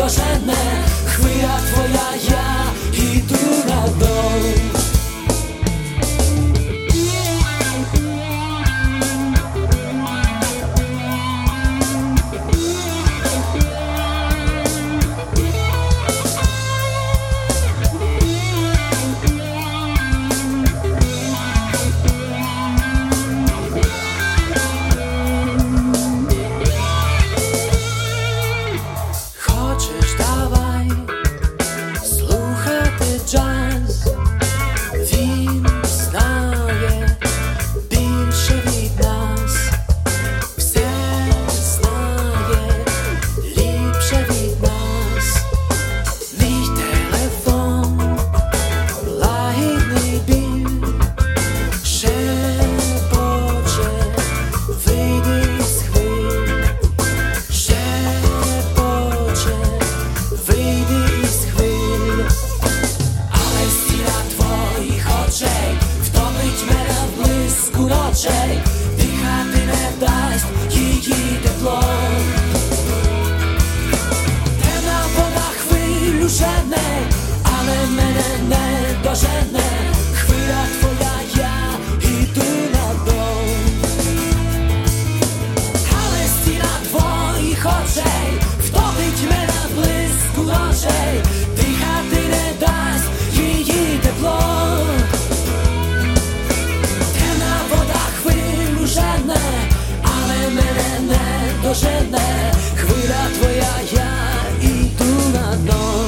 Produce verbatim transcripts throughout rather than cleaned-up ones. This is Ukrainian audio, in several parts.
дожене, хвиля твоя, я іду на дно. Дихати не дасть її тепло. Темна вода хвилю жене, але мене не дожене, хвиля твоя, я іду на дно. Але стіна твоїх очей втопить мене в блиску ночей, дихати не дасть її тепло. Але мене не дожене, хвиля твоя, я іду на дно.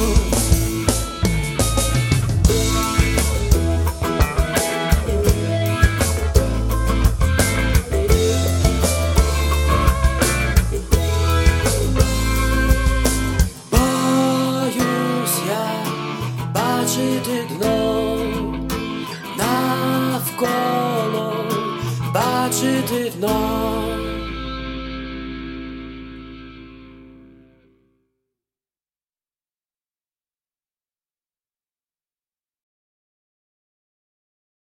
Боюсь я бачити дно навколо, бачити дно.